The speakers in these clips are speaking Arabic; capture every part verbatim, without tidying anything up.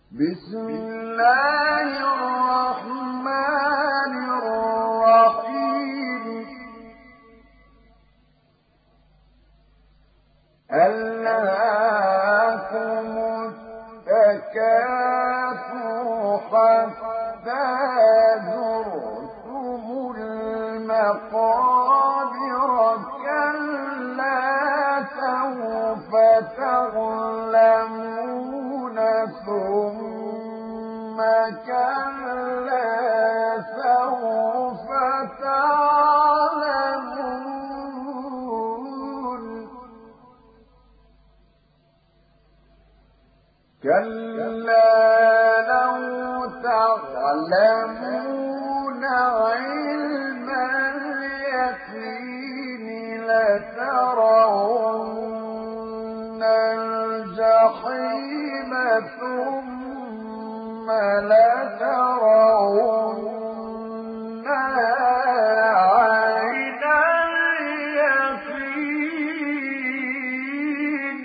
بسم الله الرحمن الرحيم ألهاكم التكاثر حتى زرتم المقابر كلا سوف تعلمون ثم كلا سوف تعلمون كلا لو تعلمون علم اليقين لترون الجحيم ثم لترونها عين اليقين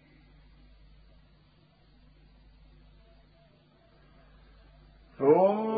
ثم